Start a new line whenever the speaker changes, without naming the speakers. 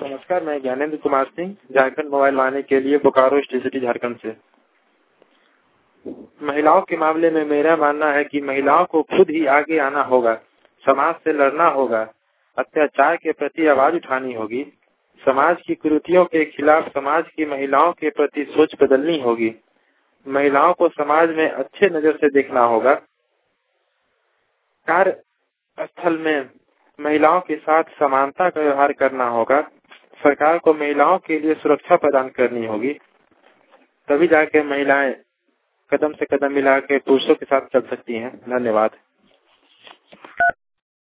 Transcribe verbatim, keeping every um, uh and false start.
नमस्कार, मैं ज्ञानेंद्र कुमार सिंह झारखंड मोबाइल वाहने के लिए बोकारो स्टेट झारखंड से। महिलाओं के मामले में मेरा मानना है कि महिलाओं को खुद ही आगे आना होगा, समाज से लड़ना होगा, अत्याचार के प्रति आवाज उठानी होगी, समाज की कुरीतियों के खिलाफ समाज की महिलाओं के प्रति सोच बदलनी होगी, महिलाओं को समाज में अच्छे नजर से देखना होगा, कार्य स्थल में महिलाओं के साथ समानता का व्यवहार करना होगा, सरकार को महिलाओं के लिए सुरक्षा प्रदान करनी होगी, तभी जाके महिलाएं कदम से कदम मिला के पुरुषों के साथ चल सकती हैं। धन्यवाद।